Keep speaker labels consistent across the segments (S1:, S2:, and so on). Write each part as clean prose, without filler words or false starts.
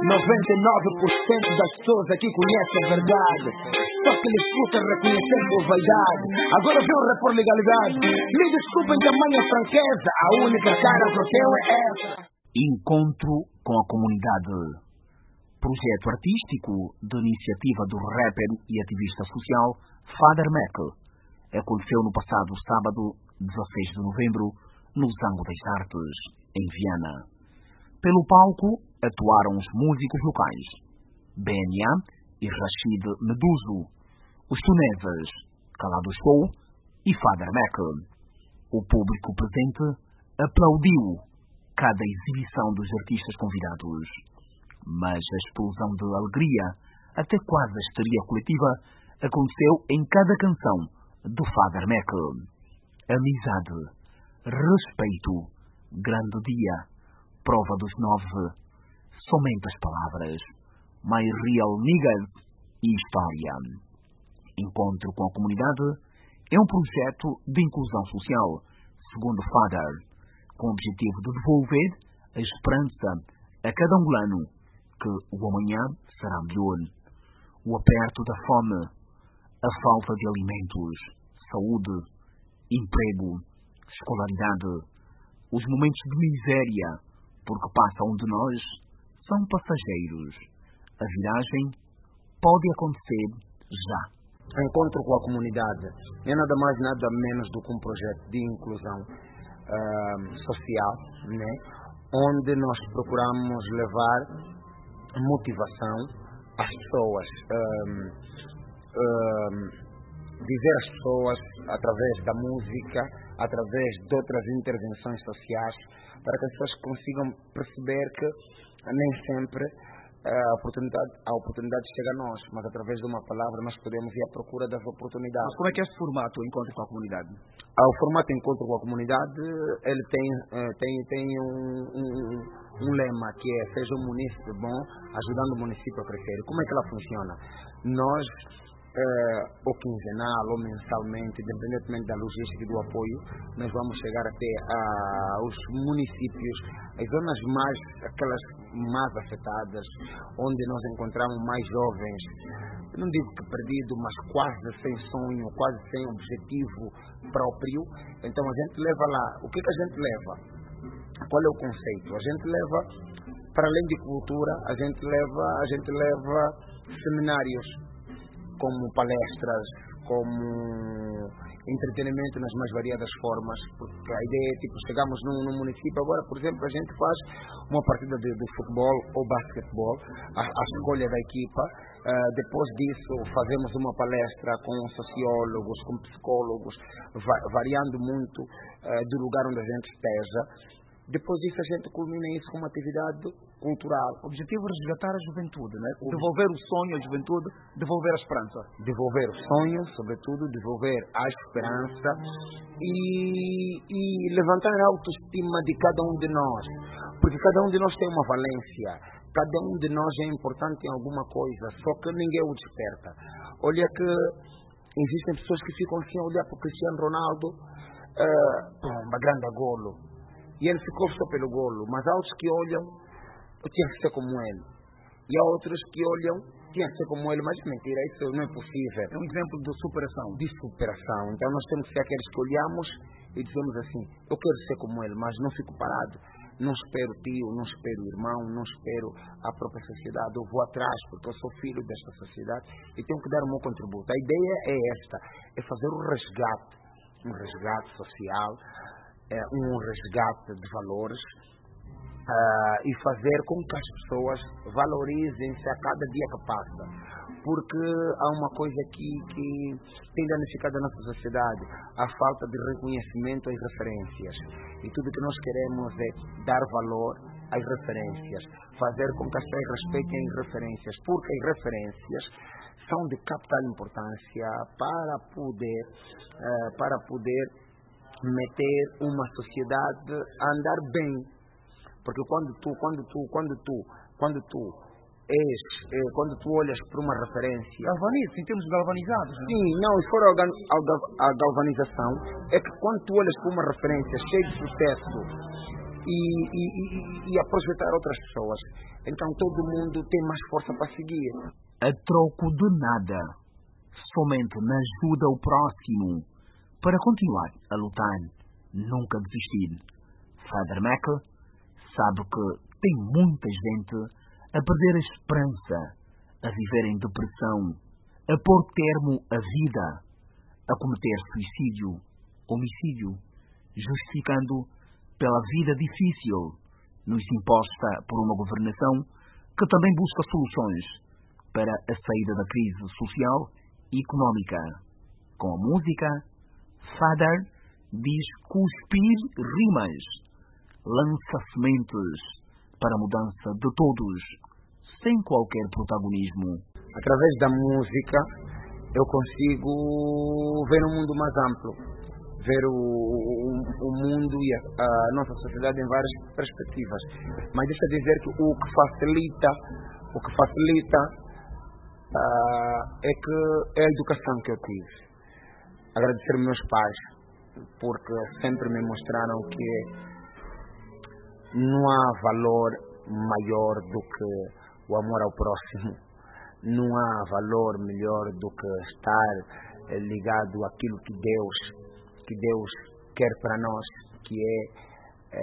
S1: 99% das pessoas aqui conhecem a verdade, só que lhes custa reconhecer por vaidade. Agora vem o repor legalidade. Me desculpem tamanha franqueza, a única cara que eu tenho é essa.
S2: Encontro com a comunidade. Projeto artístico de iniciativa do rapper e ativista social Father Mac. Aconteceu no passado sábado, 16 de novembro, no Zango das Artes, em Viana. Pelo palco atuaram os músicos locais, BNA e Rashid Meduso, os tunesas, Calado Show e Father Mac. O público presente aplaudiu cada exibição dos artistas convidados. Mas a explosão de alegria, até quase a histeria coletiva, aconteceu em cada canção do Father Mac. Amizade, respeito, grande dia, prova dos 9, somente as palavras, my real niggas e história. Encontro com a comunidade é um projeto de inclusão social, segundo Father, com o objetivo de devolver a esperança a cada angolano que o amanhã será melhor. O aperto da fome, a falta de alimentos, saúde, emprego, escolaridade, os momentos de miséria porque passa um de nós são passageiros. A viragem pode acontecer já.
S1: Encontro com a comunidade é nada mais nada menos do que um projeto de inclusão social, né? Onde nós procuramos levar motivação às pessoas, dizer às pessoas através da música, através de outras intervenções sociais, para que as pessoas consigam perceber que nem sempre a oportunidade chega a nós, mas através de uma palavra nós podemos ir à procura das oportunidades.
S2: Mas como é que é esse formato, o encontro com a comunidade?
S1: O formato encontro com a comunidade, ele tem um lema que é seja um município bom, ajudando o município a crescer. Como é que ela funciona? Nós, ou quinzenal, ou mensalmente, independentemente da logística e do apoio, nós vamos chegar até aos municípios, as zonas aquelas mais afetadas, onde nós encontramos mais jovens, eu não digo que perdido, mas quase sem sonho, quase sem objetivo próprio. Então a gente leva lá, o que a gente leva? Qual é o conceito? A gente leva, para além de cultura, a gente leva seminários, como palestras, como entretenimento nas mais variadas formas, porque a ideia é chegamos num município, agora por exemplo a gente faz uma partida de futebol ou basquetebol, a escolha da equipa, depois disso fazemos uma palestra com sociólogos, com psicólogos, variando muito do lugar onde a gente esteja. Depois disso a gente culmina isso com uma atividade cultural.
S2: O objetivo é resgatar a juventude, né? Devolver o sonho à juventude, devolver a esperança.
S1: Devolver o sonho, sobretudo, devolver a esperança e levantar a autoestima de cada um de nós. Porque cada um de nós tem uma valência, cada um de nós é importante em alguma coisa, só que ninguém o desperta. Olha que existem pessoas que ficam assim a olhar para o Cristiano Ronaldo, uma grande golo. E ele ficou só pelo golo, mas há outros que olham, eu tinha que ser como ele. E há outros que olham, tinha que ser como ele, mas mentira, isso não é possível.
S2: É um exemplo de superação.
S1: De superação. Então nós temos que ser aqueles que olhamos e dizemos assim, eu quero ser como ele, mas não fico parado. Não espero tio, não espero irmão, não espero a própria sociedade. Eu vou atrás, porque eu sou filho desta sociedade e tenho que dar o meu contributo. A ideia é esta, é fazer um resgate social, um resgate de valores e fazer com que as pessoas valorizem-se a cada dia que passa, porque há uma coisa aqui que tem danificado a nossa sociedade, a falta de reconhecimento às referências, e tudo que nós queremos é dar valor às referências, fazer com que as pessoas respeitem as referências, porque as referências são de capital importância para poder meter uma sociedade a andar bem, porque quando tu olhas para uma referência,
S2: galvaniza, sentimos galvanizados, né?
S1: Sim, não, se for a galvanização, é que quando tu olhas para uma referência cheia de sucesso, e a projetar outras pessoas. Então todo mundo tem mais força para seguir.
S2: A troco de nada, somente na ajuda ao próximo, para continuar a lutar, nunca desistir. Father Mac sabe que tem muita gente a perder a esperança, a viver em depressão, a pôr termo à vida, a cometer suicídio, homicídio, justificando pela vida difícil, nos imposta por uma governação que também busca soluções para a saída da crise social e económica. Com a música, Father diz cuspir rimas, lança sementes para a mudança de todos, sem qualquer protagonismo.
S1: Através da música, eu consigo ver um mundo mais amplo, ver o mundo e a nossa sociedade em várias perspectivas. Mas deixa eu dizer que o que facilita é que é a educação que eu tive. Agradecer meus pais, porque sempre me mostraram que não há valor maior do que o amor ao próximo. Não há valor melhor do que estar ligado àquilo que Deus quer para nós, que é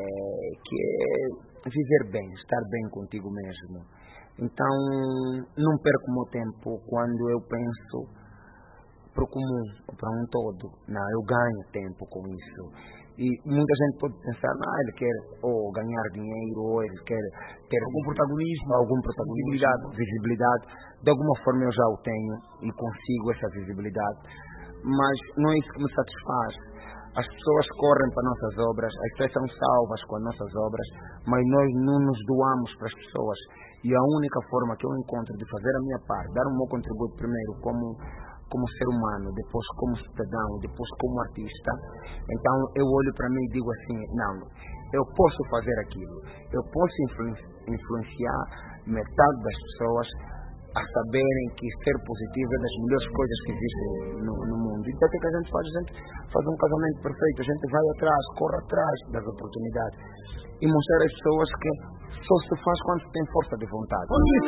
S1: viver bem, estar bem contigo mesmo. Então, não perco o meu tempo quando eu penso para o comum, para um todo. Não, eu ganho tempo com isso. E muita gente pode pensar, ele quer ou ganhar dinheiro, ou ele quer ter algum protagonismo, visibilidade. De alguma forma eu já o tenho e consigo essa visibilidade. Mas não é isso que me satisfaz. As pessoas correm para nossas obras, as pessoas são salvas com as nossas obras, mas nós não nos doamos para as pessoas. E a única forma que eu encontro de fazer a minha parte, dar o meu contributo primeiro como ser humano, depois como cidadão, depois como artista. Então eu olho para mim e digo assim, não, eu posso fazer aquilo, eu posso influenciar metade das pessoas a saberem que ser positivo é das melhores coisas que existem no mundo. Então o que a gente faz? A gente faz um casamento perfeito, a gente vai atrás, corre atrás das oportunidades e mostrar às pessoas que só se faz quando se tem força de vontade.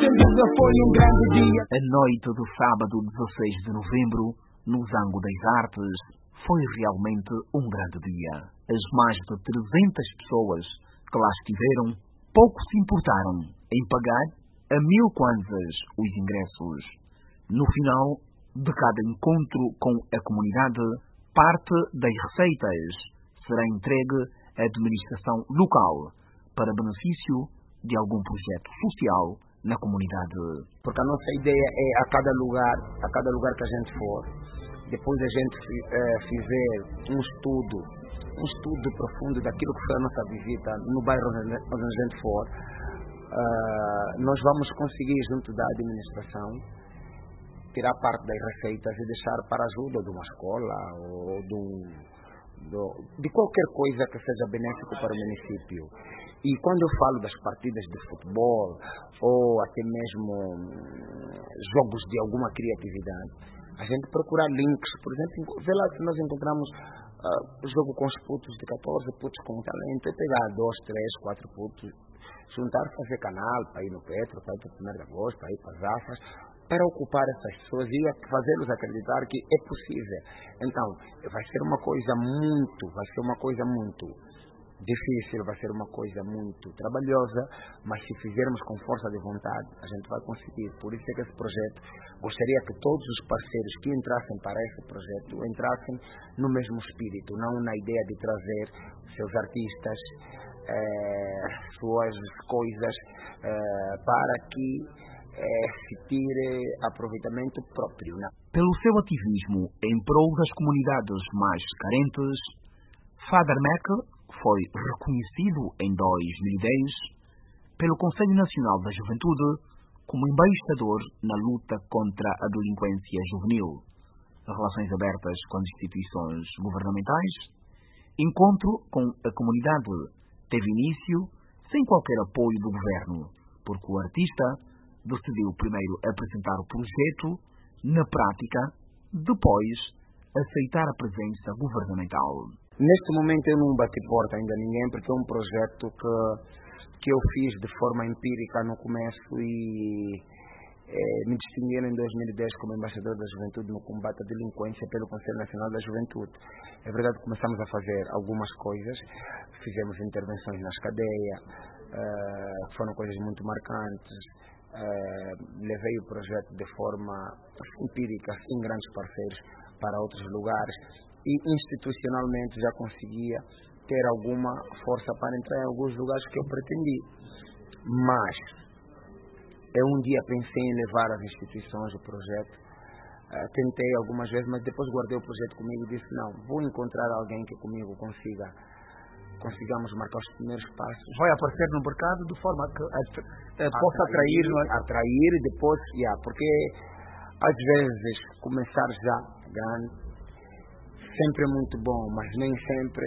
S2: A noite do sábado 16 de novembro, no Zango das Artes, foi realmente um grande dia. As mais de 300 pessoas que lá estiveram pouco se importaram em pagar a 1000 kwanzas os ingressos. No final de cada encontro com a comunidade, parte das receitas será entregue à administração local para benefício de algum projeto social na comunidade.
S1: Porque a nossa ideia é a cada lugar que a gente for, depois a gente fizer um estudo profundo daquilo que foi a nossa visita no bairro onde a gente for, nós vamos conseguir, junto da administração, tirar parte das receitas e deixar para a ajuda de uma escola ou de qualquer coisa que seja benéfico para o município. E quando eu falo das partidas de futebol ou até mesmo jogos de alguma criatividade, a gente procurar links, por exemplo, vê lá se nós encontramos jogo com os putos de 14 putos com talento, é pegar 2, 3, 4 putos, juntar, fazer canal para ir no Petro, para ir para o 1º de agosto, para ir para as Afras, para ocupar essas pessoas e fazê-los acreditar que é possível. Então, vai ser uma coisa muito difícil, vai ser uma coisa muito trabalhosa, mas se fizermos com força de vontade, a gente vai conseguir. Por isso é que esse projeto, gostaria que todos os parceiros que entrassem para esse projeto, entrassem no mesmo espírito, não na ideia de trazer seus artistas, suas coisas, para que se tire aproveitamento próprio. Não?
S2: Pelo seu ativismo em prol das comunidades mais carentes, Father Mac foi reconhecido em 2010 pelo Conselho Nacional da Juventude como embaixador na luta contra a delinquência juvenil, relações abertas com as instituições governamentais. Encontro com a comunidade teve início sem qualquer apoio do governo, porque o artista decidiu primeiro apresentar o projeto na prática, depois aceitar a presença governamental.
S1: Neste momento eu não bati porta ainda a ninguém, porque é um projeto que eu fiz de forma empírica no começo e me distinguiram em 2010 como embaixador da juventude no combate à delinquência pelo Conselho Nacional da Juventude. É verdade que começamos a fazer algumas coisas, fizemos intervenções nas cadeias, foram coisas muito marcantes. Levei o projeto de forma empírica, sem grandes parceiros, para outros lugares e institucionalmente já conseguia ter alguma força para entrar em alguns lugares que eu pretendi. Mas eu um dia pensei em levar às instituições o projeto, tentei algumas vezes, mas depois guardei o projeto comigo e disse, não, vou encontrar alguém que comigo consigamos marcar os primeiros passos.
S2: Vai aparecer no mercado de forma que possa
S1: atrair e depois, porque às vezes começar já grande sempre é muito bom, mas nem sempre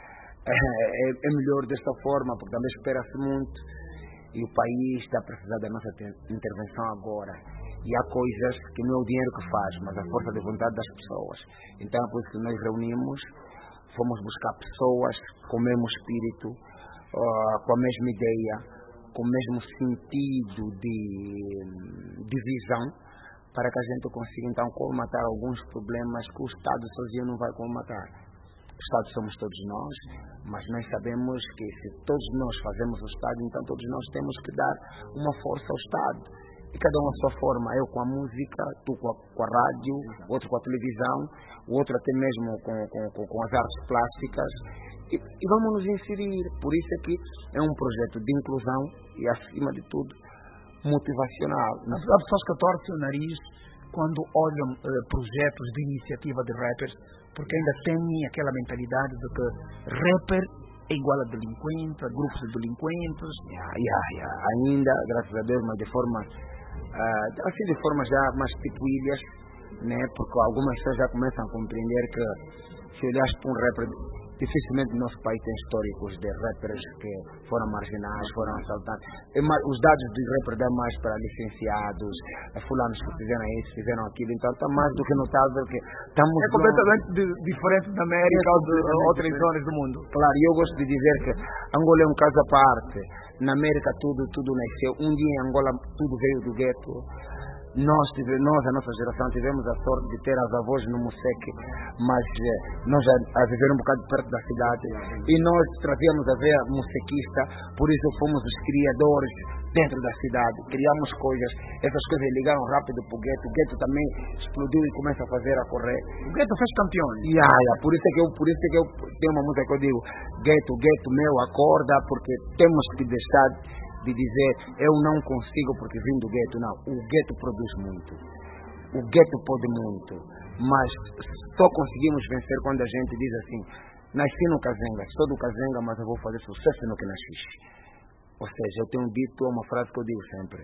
S1: é melhor desta forma, porque também espera-se muito e o país está a precisar da nossa intervenção agora. E há coisas que não é o dinheiro que faz, mas a força de vontade das pessoas. Então é por isso que nós reunimos, fomos buscar pessoas com o mesmo espírito, com a mesma ideia, com o mesmo sentido de visão, para que a gente consiga então colmatar alguns problemas que o Estado sozinho não vai colmatar. O Estado somos todos nós, mas nós sabemos que se todos nós fazemos o Estado, então todos nós temos que dar uma força ao Estado. E cada um a sua forma, eu com a música, tu com a rádio, outro com a televisão, o outro até mesmo com as artes plásticas. E vamos nos inserir. Por isso é que é um projeto de inclusão e, acima de tudo, motivacional.
S2: Há pessoas que torcem o nariz quando olham projetos de iniciativa de rappers, porque ainda têm aquela mentalidade de que rapper é igual a delinquente, a grupos de delinquentes.
S1: Ainda, graças a Deus, mas de forma já mais tipo ilhas, né? Porque algumas pessoas já começam a compreender que se olhares para um rapper, dificilmente no nosso país tem históricos de rappers que foram marginais, foram assaltados. Os dados de rapper dão mais para licenciados, fulanos que fizeram isso, fizeram aquilo, então está mais do que notável que estamos...
S2: É completamente diferente da América ou de outras zonas do mundo.
S1: Claro, e eu gosto de dizer que Angola é um caso à parte. Na América tudo nasceu. Um dia em Angola tudo veio do gueto. Nós, a nossa geração, tivemos a sorte de ter as avós no Moseque, mas nós a viver um bocado perto da cidade, e nós trazíamos a ver mosequista, por isso fomos os criadores dentro da cidade, criamos coisas, essas coisas ligaram rápido para o gueto também explodiu e começa a fazer a correr.
S2: O gueto fez campeões.
S1: Por isso é que eu tenho uma música que eu digo, gueto meu, acorda, porque temos que deixar de dizer, eu não consigo porque vim do gueto. Não, o gueto produz muito, o gueto pode muito, mas só conseguimos vencer quando a gente diz assim, nasci no Kazenga, sou do Kazenga, mas eu vou fazer sucesso no que nasci. Ou seja, eu tenho dito uma frase que eu digo sempre,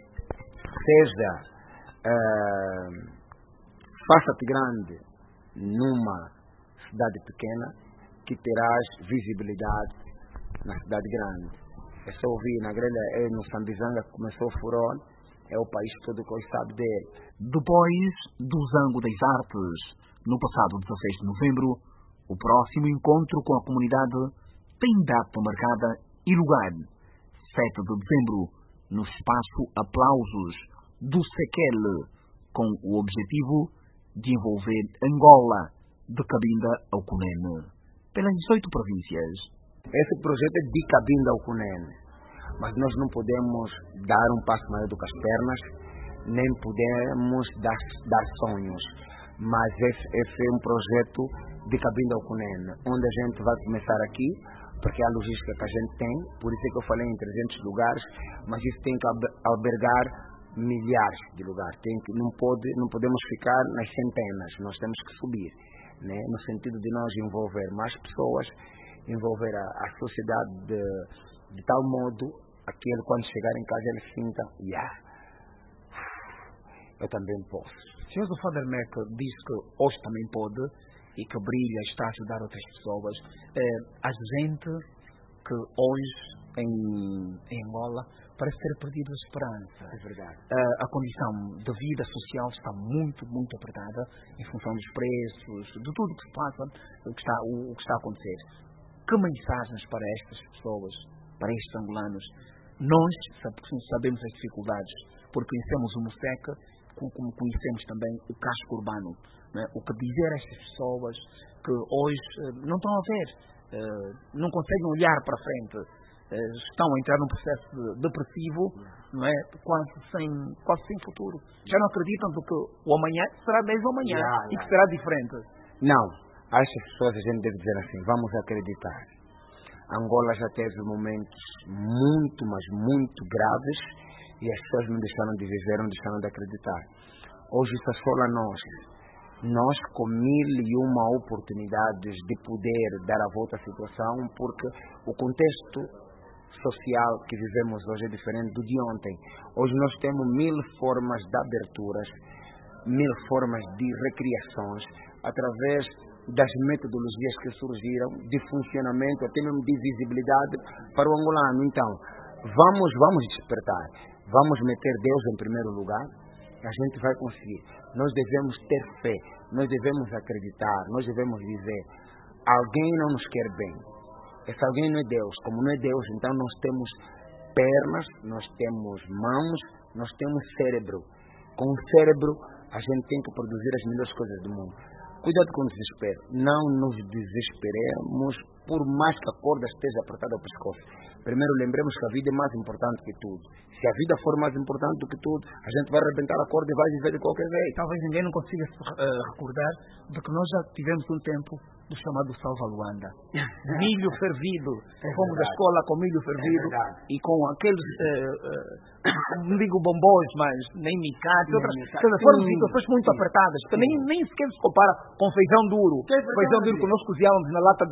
S1: faça-te grande numa cidade pequena que terás visibilidade na cidade grande. É só ouvir, na grelha é no Sambizanga que começou o furor, é o país todo que hoje sabe dele.
S2: Depois do Zango das Artes, no passado 16 de novembro, o próximo encontro com a comunidade tem data marcada e lugar, 7 de dezembro, no espaço Aplausos do Sequel, com o objetivo de envolver Angola, de Cabinda ao Cunene, pelas 18 províncias.
S1: Esse projeto é de Cabinda ao Cunene, mas nós não podemos dar um passo maior do que as pernas, nem podemos dar sonhos, mas esse é um projeto de Cabinda ao Cunene, onde a gente vai começar aqui, porque é a logística que a gente tem, por isso é que eu falei em 300 lugares, mas isso tem que albergar milhares de lugares, não podemos ficar nas centenas, nós temos que subir, né? No sentido de nós envolver mais pessoas, envolver a sociedade de tal modo que ele, quando chegar em casa, ele sinta, eu também posso.
S2: O Sr. Father Mac diz que hoje também pode e que brilha, está a ajudar outras pessoas. A gente que hoje em Angola parece ter perdido a esperança.
S1: É verdade.
S2: A condição de vida social está muito, muito apertada em função dos preços, de tudo o que se passa, o que está a acontecer. Que mensagens para estas pessoas, para estes angolanos? Nós sabemos as dificuldades, porque conhecemos o Museca, como conhecemos também o casco urbano. Não é? O que dizer a estas pessoas que hoje não estão a ver, não conseguem olhar para frente, estão a entrar num processo depressivo, não é? quase sem futuro. Já não acreditam que o amanhã será mesmo amanhã e que será diferente.
S1: Não, a essas pessoas a gente deve dizer assim, vamos acreditar. Angola já teve momentos muito, mas muito graves e as pessoas não deixaram de viver, não deixaram de acreditar. Hoje isso assola nós com 1001 oportunidades de poder dar a volta à situação, porque o contexto social que vivemos hoje é diferente do de ontem. Hoje nós temos 1000 formas de aberturas, 1000 formas de recriações, através das metodologias que surgiram, de funcionamento, até mesmo de visibilidade para o angolano. Então, vamos despertar, vamos meter Deus em primeiro lugar, a gente vai conseguir. Nós devemos ter fé, nós devemos acreditar, nós devemos dizer, alguém não nos quer bem. Esse alguém não é Deus. Como não é Deus, então nós temos pernas, nós temos mãos, nós temos cérebro. Com o cérebro, a gente tem que produzir as melhores coisas do mundo. Cuidado com o desespero. Não nos desesperemos, por mais que a corda esteja apertada ao pescoço. Primeiro, lembremos que a vida é mais importante que tudo. Se a vida for mais importante do que tudo, a gente vai arrebentar a corda e vai viver de qualquer jeito.
S2: Talvez ninguém não consiga se recordar de que nós já tivemos um tempo do chamado Salva Luanda. Milho fervido. Fomos à escola com milho fervido e com aqueles, não digo bombons, mas nem micates. Foram situações muito apertadas, que nem sequer se compara com feijão duro. Feijão duro que nós cozinhávamos na lata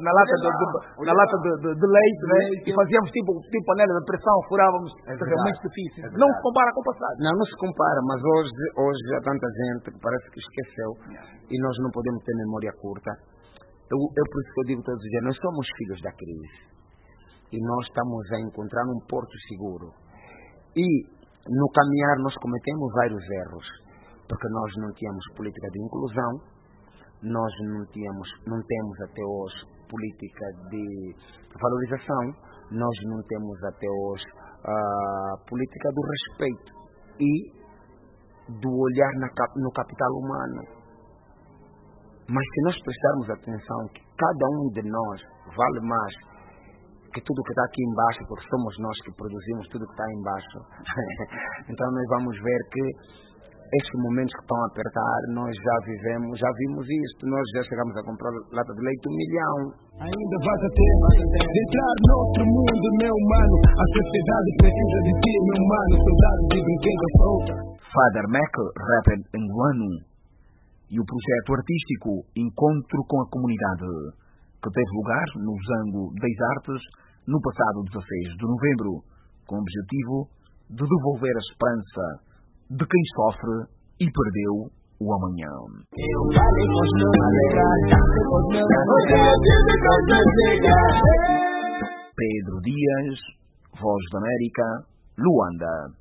S2: de leite, né? E fazíamos tipo panela de pressão, furávamos, realmente difícil. Não se compara com o passado.
S1: Não se compara, mas hoje há tanta gente que parece que esqueceu e nós não podemos ter memória curta. Eu por isso que eu digo todos os dias, nós somos filhos da crise e nós estamos a encontrar um porto seguro. E no caminhar nós cometemos vários erros, porque nós não tínhamos política de inclusão, nós não temos até hoje política de valorização, nós não temos até hoje política do respeito e do olhar no capital humano. Mas se nós prestarmos atenção que cada um de nós vale mais que tudo que está aqui embaixo, porque somos nós que produzimos tudo que está embaixo, então nós vamos ver que estes momentos que estão a apertar, nós já vimos isto, nós já chegamos a comprar lata de leite 1 milhão.
S3: Ainda vais a tempo de entrar noutro mundo, meu mano. A sociedade precisa de ti, meu mano. Saudade de brinquedo solta.
S2: Father Mac, rapper angolano, e o projeto artístico Encontro com a Comunidade, que teve lugar no Zango das Artes no passado 16 de novembro, com o objetivo de devolver a esperança de quem sofre e perdeu o amanhã. Pedro Dias, Voz da América, Luanda.